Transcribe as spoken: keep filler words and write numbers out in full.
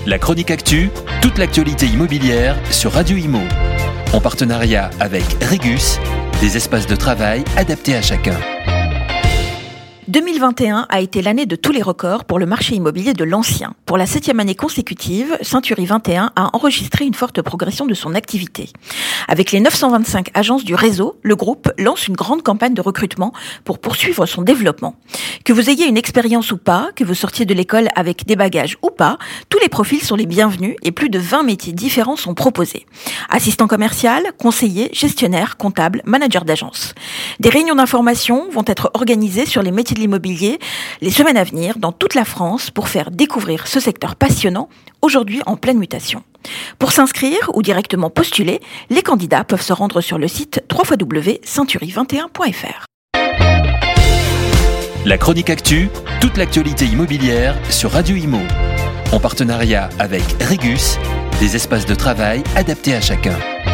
La chronique actu, toute l'actualité immobilière sur Radio Imo. En partenariat avec Regus, des espaces de travail adaptés à chacun. deux mille vingt et un a été l'année de tous les records pour le marché immobilier de l'ancien. Pour la septième année consécutive, Century vingt et un a enregistré une forte progression de son activité. Avec les neuf cent vingt-cinq agences du réseau, le groupe lance une grande campagne de recrutement pour poursuivre son développement. Que vous ayez une expérience ou pas, que vous sortiez de l'école avec des bagages ou pas, tous les profils sont les bienvenus et plus de vingt métiers différents sont proposés. Assistant commercial, conseiller, gestionnaire, comptable, manager d'agence. Des réunions d'information vont être organisées sur les métiers de l'immobilier les semaines à venir dans toute la France pour faire découvrir ce secteur passionnant, aujourd'hui en pleine mutation. Pour s'inscrire ou directement postuler, les candidats peuvent se rendre sur le site w w w point century vingt et un point f r. La chronique actu, toute l'actualité immobilière sur Radio Imo. En partenariat avec Regus, des espaces de travail adaptés à chacun.